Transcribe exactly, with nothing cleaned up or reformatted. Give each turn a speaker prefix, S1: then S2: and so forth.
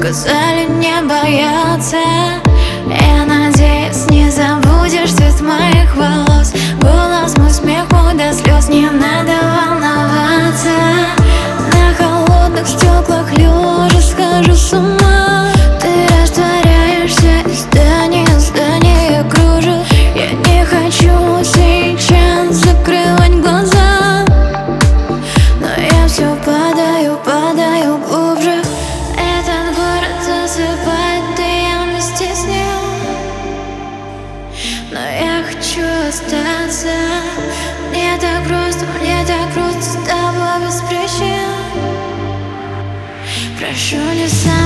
S1: сказали не бояться. Я надеюсь, не забудешь цвет моих волос, голос мой, смех мой до слез. Не надо волноваться, на холодных стеклах лежа схожу с ума. Ты растворяешься, и здание, здание кружит. Я не хочу сейчас закрывать глаза, но я все падаю, падаю глубже. Этот город засыпает, и я вместе с ним. Но я хочу остаться. Мне так просто, мне так просто с тобой без причин. Прошу, не сам.